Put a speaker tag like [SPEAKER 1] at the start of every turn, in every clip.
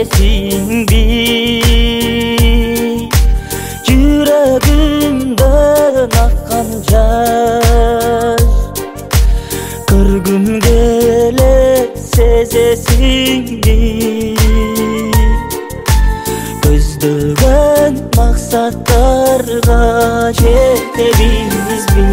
[SPEAKER 1] сезесиңби жүрөгүмдөн аккан жаш көргүм келет сезесиңби көздөгөн максаттарга жетебизби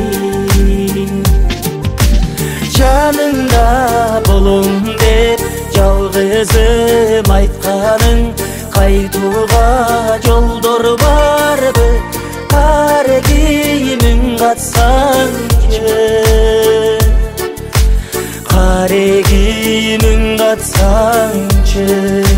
[SPEAKER 1] жаныңда болом деп жалгызым айтканың кайтууга жолдор барбы каре кийимиң катсаңчы каре кийимиң катсаңчы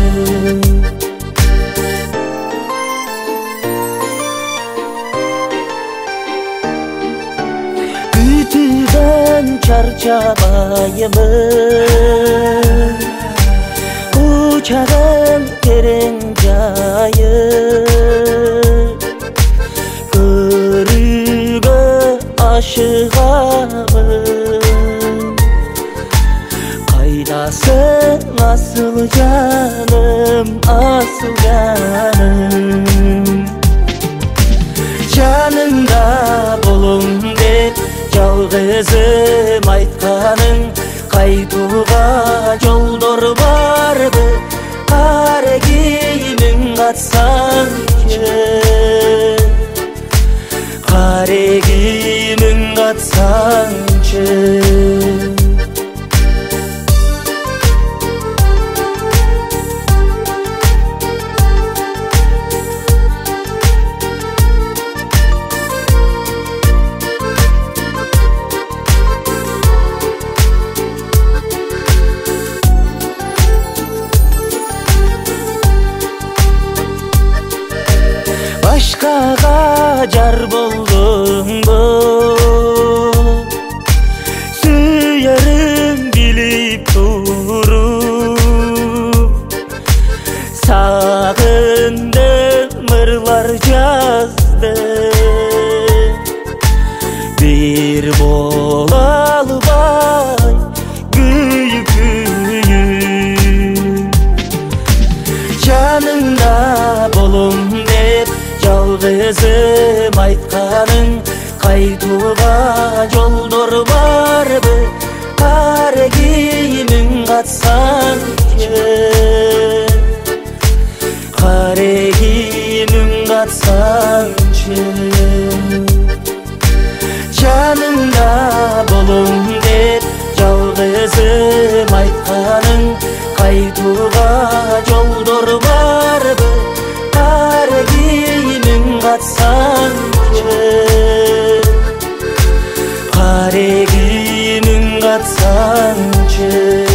[SPEAKER 1] чарчабайымын кучагым терең жайып көрүүгө ашыгамын кайдасың асыл жаным асыл жаным жаныңда болом деп жалгызым айтканың кайтууга жолдор барбы каре кийимиң катсаңчы каре кийимиң катсаңчы башкага жар болдуңбу сүйөрүм билип туруп сагындым ырлар жаздым бир боло албай күйүп жаныңда болом деп жалгызым айтканың кайтууга жолдор барбы каре кийимиң катсаңчы каре кийимиң катсаңчы жаныңда болом деп жалгызым айтканың кайтууга жолдор барбы каре кийимиң катсаңчы каре кийимиң катсаңчы